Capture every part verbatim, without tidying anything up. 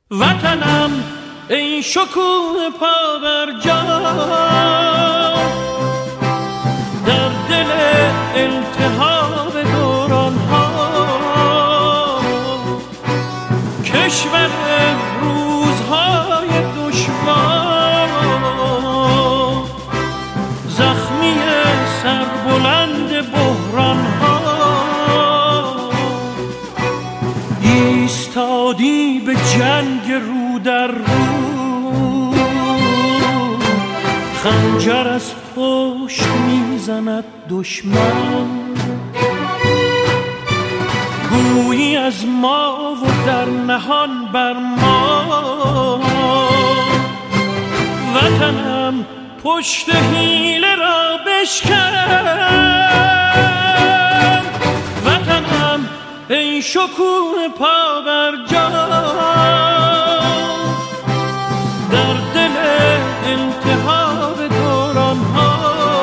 وطنم ای شکوه پا بر جا، در دل التهاب دوران ها، کشور روزهای دشوار، زخمی سربلند بحران ها، ایستادی به جنگ رو در رو، خنجر از پشت میزند دشمن، گویی از ما و در نهان بر ما، وطنم پشت حیله را بشکن، وطنم ای شکوه پا بر جا، در دل التهاب دوران ها،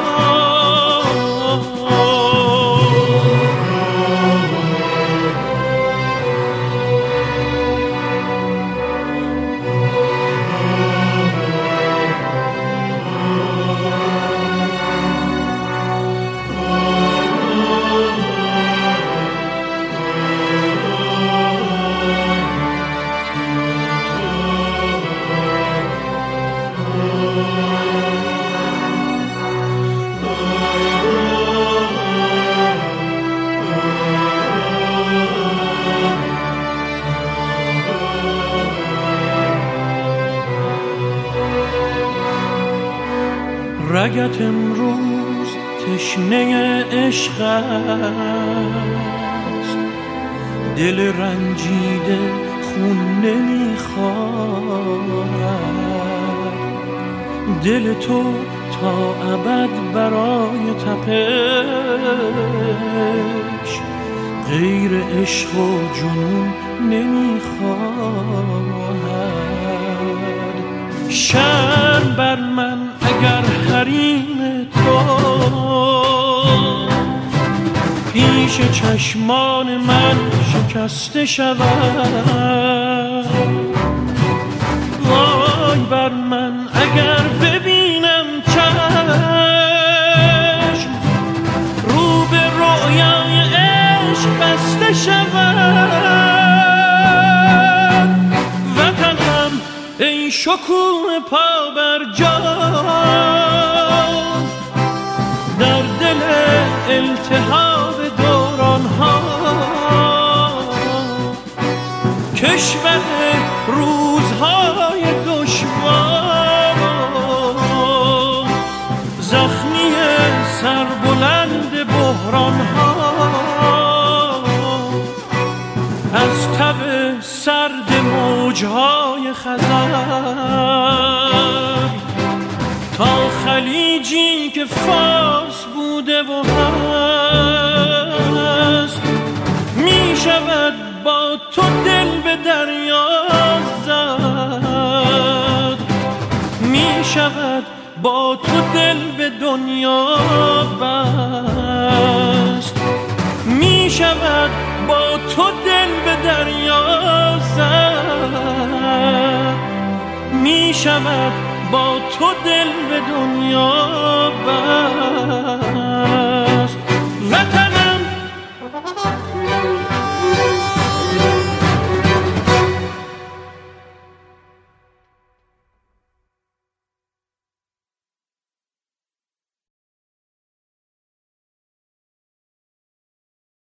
رگت امروز تشنه عشق است، دل رنجیده خون نمیخواهد، دل تو تا ابد برای تپش غیر عشق و جنون نمیخواهد. شرم بر من اگر حریم تو پیش چشمان من شکسته شود، وای بر من اگر ببینم چشم رو به رویای عشق بسته شود، وطنم ای شکوه پا بر جا، در دل التهاب دوران ها، کشور روزهای دشوار، زخمی سربلند بحران ها، از تب سرد موجهای خزر تا خلیجی که فارس بوده و هست، می شود با تو دل به دریا زد، می شود با تو دل به دنیا بست، می شود با تو دل به دریا زد، می شود با تو دل به دنیا بست، وطنم